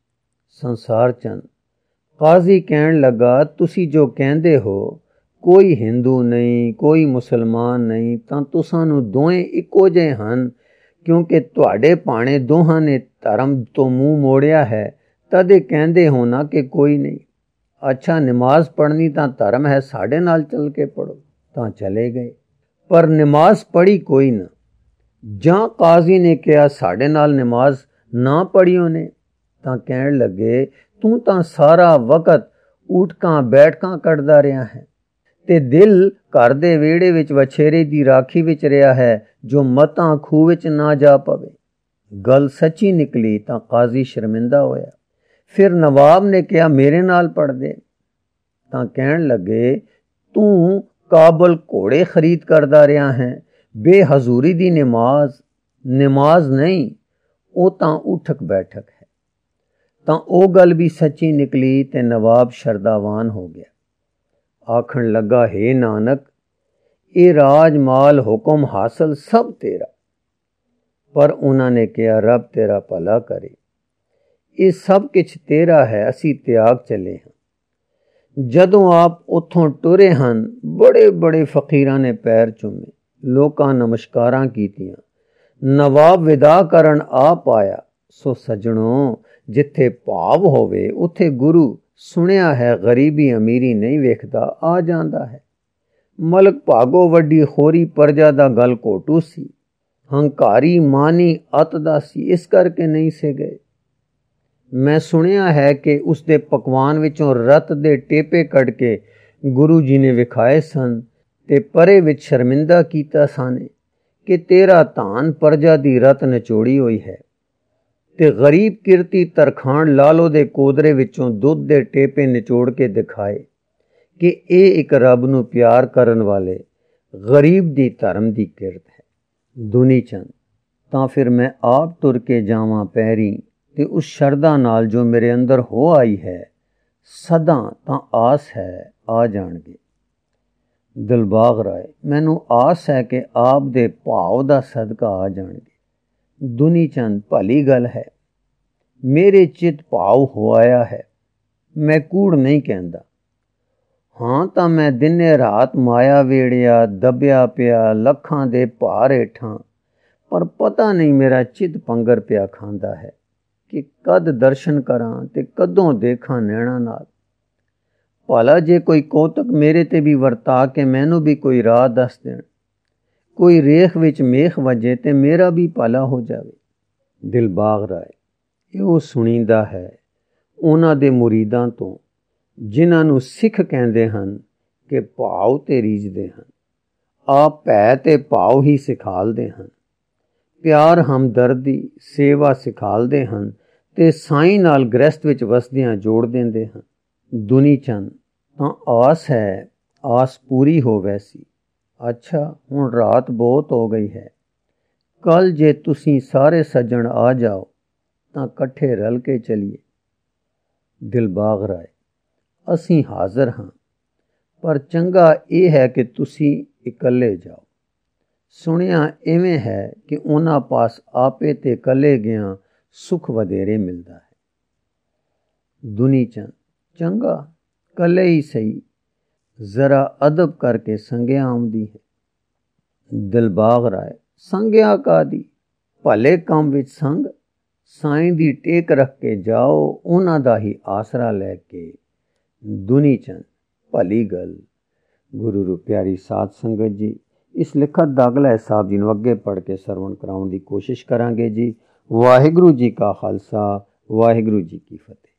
ਸੰਸਾਰ ਚੰਦ ਕਾਜ਼ੀ ਕਹਿਣ ਲੱਗਾ ਤੁਸੀਂ ਜੋ ਕਹਿੰਦੇ ਹੋ ਕੋਈ ਹਿੰਦੂ ਨਹੀਂ, ਕੋਈ ਮੁਸਲਮਾਨ ਨਹੀਂ, ਤਾਂ ਤੁਸਾਂ ਨੂੰ ਦੋਵੇਂ ਇੱਕੋ ਜਿਹੇ ਹਨ, ਕਿਉਂਕਿ ਤੁਹਾਡੇ ਭਾਣੇ ਦੋਹਾਂ ਨੇ ਧਰਮ ਤੋਂ ਮੂੰਹ ਮੋੜਿਆ ਹੈ, ਤਦੇ ਕਹਿੰਦੇ ਹੋ ਨਾ ਕਿ ਕੋਈ ਨਹੀਂ। ਅੱਛਾ ਨਮਾਜ਼ ਪੜ੍ਹਨੀ ਤਾਂ ਧਰਮ ਹੈ, ਸਾਡੇ ਨਾਲ ਚੱਲ ਕੇ ਪੜ੍ਹੋ। ਤਾਂ ਚਲੇ ਗਏ, ਪਰ ਨਮਾਜ਼ ਪੜ੍ਹੀ ਕੋਈ ਨਾ। ਜਾਂ ਕਾਜ਼ੀ ਨੇ ਕਿਹਾ ਸਾਡੇ ਨਾਲ ਨਮਾਜ਼ ਨਾ ਪੜ੍ਹੀ ਉਹਨੇ, ਤਾਂ ਕਹਿਣ ਲੱਗੇ ਤੂੰ ਤਾਂ ਸਾਰਾ ਵਕਤ ਊਠਕਾਂ ਬੈਠਕਾਂ ਕੱਢਦਾ ਰਿਹਾ ਹੈ ਤੇ ਦਿਲ ਘਰ ਦੇ ਵਿਹੜੇ ਵਿੱਚ ਵਛੇਰੇ ਦੀ ਰਾਖੀ ਵਿੱਚ ਰਿਹਾ ਹੈ, ਜੋ ਮਤਾਂ ਖੂਹ ਵਿੱਚ ਨਾ ਜਾ ਪਵੇ। ਗੱਲ ਸੱਚੀ ਨਿਕਲੀ ਤਾਂ ਕਾਜ਼ੀ ਸ਼ਰਮਿੰਦਾ ਹੋਇਆ। ਫਿਰ ਨਵਾਬ ਨੇ ਕਿਹਾ ਮੇਰੇ ਨਾਲ ਪੜ੍ਹਦੇ, ਤਾਂ ਕਹਿਣ ਲੱਗੇ ਤੂੰ ਕਾਬਲ ਘੋੜੇ ਖਰੀਦ ਕਰਦਾ ਰਿਹਾ ਹੈ, ਬੇਹਜ਼ੂਰੀ ਦੀ ਨਮਾਜ਼ ਨਮਾਜ਼ ਨਹੀਂ, ਉਹ ਤਾਂ ਉਠਕ ਬੈਠਕ ਹੈ। ਤਾਂ ਉਹ ਗੱਲ ਵੀ ਸੱਚੀ ਨਿਕਲੀ ਤੇ ਨਵਾਬ ਸ਼ਰਦਾਵਾਨ ਹੋ ਗਿਆ। ਆਖਣ ਲੱਗਾ ਹੇ ਨਾਨਕ, ਇਹ ਰਾਜ ਮਾਲ ਹੁਕਮ ਹਾਸਲ ਸਭ ਤੇਰਾ। ਪਰ ਉਹਨਾਂ ਨੇ ਕਿਹਾ ਰੱਬ ਤੇਰਾ ਭਲਾ ਕਰੇ, ਇਹ ਸਭ ਕੁਛ ਤੇਰਾ ਹੈ, ਅਸੀਂ ਤਿਆਗ ਚੱਲੇ ਹਾਂ। ਜਦੋਂ ਆਪ ਉੱਥੋਂ ਟੁਰੇ ਹਨ, ਬੜੇ ਬੜੇ ਫਕੀਰਾਂ ਨੇ ਪੈਰ ਚੁੰਮੇ, ਲੋਕਾਂ ਨਮਸਕਾਰਾਂ ਕੀਤੀਆਂ। ਨਵਾਬ ਵਿਦਾ ਕਰਨ ਆਪ ਆਇਆ। ਸੋ ਸੱਜਣੋ, ਜਿੱਥੇ ਭਾਵ ਹੋਵੇ ਉੱਥੇ ਗੁਰੂ ਸੁਣਿਆ ਹੈ ਗਰੀਬੀ ਅਮੀਰੀ ਨਹੀਂ ਵੇਖਦਾ, ਆ ਜਾਂਦਾ ਹੈ। ਮਲਕ ਭਾਗੋ ਵੱਡੀ ਖੋਰੀ ਪਰਜਾ ਦਾ ਗਲ ਘੋਟੂ ਸੀ, ਹੰਕਾਰੀ ਮਾਨੀ ਅਤ ਦਾ ਸੀ, ਇਸ ਕਰਕੇ ਨਹੀਂ ਸੇ ਗਏ। ਮੈਂ ਸੁਣਿਆ ਹੈ ਕਿ ਉਸ ਦੇ ਪਕਵਾਨ ਵਿੱਚੋਂ ਰਤ ਦੇ ਟੇਪੇ ਕੱਢ ਕੇ ਗੁਰੂ ਜੀ ਨੇ ਵਿਖਾਏ ਸਨ ਤੇ ਪਰੇ ਵਿੱਚ ਸ਼ਰਮਿੰਦਾ ਕੀਤਾ ਸਾਨੇ ਕਿ ਤੇਰਾ ਧਾਨ ਪਰਜਾ ਦੀ ਰਤ ਨਿਚੋੜੀ ਹੋਈ ਹੈ ਤੇ ਗਰੀਬ ਕਿਰਤੀ ਤਰਖਾਣ ਲਾਲੋ ਦੇ ਕੋਦਰੇ ਵਿੱਚੋਂ ਦੁੱਧ ਦੇ ਟੇਪੇ ਨਿਚੋੜ ਕੇ ਦਿਖਾਏ ਕਿ ਇਹ ਇੱਕ ਰੱਬ ਨੂੰ ਪਿਆਰ ਕਰਨ ਵਾਲੇ ਗਰੀਬ ਦੀ ਧਰਮ ਦੀ ਕਿਰਤ ਹੈ। ਦੁਨੀ ਚੰਦ, ਤਾਂ ਫਿਰ ਮੈਂ ਆਪ ਤੁਰ ਕੇ ਜਾਵਾਂ ਪੈਰੀ ਤੇ ਉਸ ਸ਼ਰਧਾ ਨਾਲ ਜੋ ਮੇਰੇ ਅੰਦਰ ਹੋ ਆਈ ਹੈ, ਸਦਾ ਤਾਂ ਆਸ ਹੈ ਆ ਜਾਣਗੇ। ਦਿਲਬਾਗ ਰਾਏ, ਮੈਨੂੰ ਆਸ ਹੈ ਕਿ ਆਪ ਦੇ ਭਾਵ ਦਾ ਸਦਕਾ ਆ ਜਾਣਗੇ। ਦੁਨੀ ਚੰਦ, ਭਲੀ ਗੱਲ ਹੈ, ਮੇਰੇ ਚਿੱਤ ਭਾਵ ਹੋ ਆਇਆ ਹੈ, ਮੈਂ ਕੂੜ ਨਹੀਂ ਕਹਿੰਦਾ। ਹਾਂ ਤਾਂ ਮੈਂ ਦਿਨੇ ਰਾਤ ਮਾਇਆ ਵੇੜਿਆ ਦੱਬਿਆ ਪਿਆ ਲੱਖਾਂ ਦੇ ਭਾਰ ਹੇਠਾਂ, ਪਰ ਪਤਾ ਨਹੀਂ ਮੇਰਾ ਚਿੱਤ ਪੰਗਰ ਪਿਆ ਖਾਂਦਾ ਹੈ ਕਿ ਕਦ ਦਰਸ਼ਨ ਕਰਾਂ ਤੇ ਕਦੋਂ ਦੇਖਾਂ ਨੈਣਾ ਨਾਲ। ਭਲਾ ਜੇ ਕੋਈ ਕੌਤਕ ਮੇਰੇ ਤੇ ਵੀ ਵਰਤਾ ਕੇ ਮੈਨੂੰ ਵੀ ਕੋਈ ਰਾਹ ਦੱਸ ਦੇਣ, ਕੋਈ ਰੇਖ ਵਿੱਚ ਮੇਖ ਵਜੇ ਤੇ ਮੇਰਾ ਵੀ ਭਲਾ ਹੋ ਜਾਵੇ। ਦਿਲਬਾਗ ਰਾਏ, ਇਹੋ ਸੁਣੀਦਾ ਹੈ ਉਹਨਾਂ ਦੇ ਮੁਰੀਦਾਂ ਤੋਂ ਜਿਨ੍ਹਾਂ ਨੂੰ ਸਿੱਖ ਕਹਿੰਦੇ ਹਨ ਕਿ ਭਾਵ ਤੇ ਰੀਝਦੇ ਹਨ, ਆਪ ਭੈ ਤੇ ਭਾਵ ਹੀ ਸਿਖਾਲਦੇ ਹਨ, ਪਿਆਰ ਹਮਦਰਦੀ ਸੇਵਾ ਸਿਖਾਲਦੇ ਹਨ ਤੇ ਸਾਈਂ ਨਾਲ ਗ੍ਰਸਤ ਵਿੱਚ ਵਸਦਿਆਂ ਜੋੜ ਦਿੰਦੇ ਹਨ। ਦੁਨੀ ਚੰਦ, ਤਾਂ ਆਸ ਹੈ ਆਸ ਪੂਰੀ ਹੋਵੇ ਸੀ। ਅੱਛਾ, ਹੁਣ ਰਾਤ ਬਹੁਤ ਹੋ ਗਈ ਹੈ, ਕੱਲ ਜੇ ਤੁਸੀਂ ਸਾਰੇ ਸੱਜਣ ਆ ਜਾਓ ਤਾਂ ਇਕੱਠੇ ਰਲ ਕੇ ਚਲੀਏ। ਦਿਲਬਾਗ ਰਾਏ, ਅਸੀਂ ਹਾਜ਼ਰ ਹਾਂ, ਪਰ ਚੰਗਾ ਇਹ ਹੈ ਕਿ ਤੁਸੀਂ ਇਕੱਲੇ ਜਾਓ। ਸੁਣਿਆ ਇਵੇਂ ਹੈ ਕਿ ਉਹਨਾਂ ਪਾਸ ਆਪੇ ਤੇ ਇਕੱਲੇ ਗਿਆ ਸੁੱਖ ਵਧੇਰੇ ਮਿਲਦਾ ਹੈ। ਦੁਨੀ ਚੰਦ, ਚੰਗਾ ਇਕੱਲੇ ਹੀ ਸਹੀ, ਜ਼ਰਾ ਅਦਬ ਕਰਕੇ ਸੰਗਿਆ ਆਉਂਦੀ ਹੈ। ਦਿਲਬਾਗ ਰਾਏ, ਸੰਗਿਆ ਕਾਦੀ, ਭਲੇ ਕੰਮ ਵਿੱਚ ਸੰਗ, ਸਾਈਂ ਦੀ ਟੇਕ ਰੱਖ ਕੇ ਜਾਓ, ਉਹਨਾਂ ਦਾ ਹੀ ਆਸਰਾ ਲੈ ਕੇ। ਦੁਨੀ ਚੰਦ, ਭਲੀ ਗੱਲ। ਗੁਰੂ ਰੂ ਪਿਆਰੀ ਸਾਧ ਸੰਗਤ ਜੀ, ਇਸ ਲਿਖਤ ਦਾ ਅਗਲਾ ਹਿਸਾਬ ਜੀ ਨੂੰ ਅੱਗੇ ਪੜ੍ਹ ਕੇ ਸਰਵਣ ਕਰਾਉਣ ਦੀ ਕੋਸ਼ਿਸ਼ ਕਰਾਂਗੇ ਜੀ। ਵਾਹਿਗੁਰੂ ਜੀ ਕਾ ਖਾਲਸਾ, ਵਾਹਿਗੁਰੂ ਜੀ ਕੀ ਫਤਿਹ।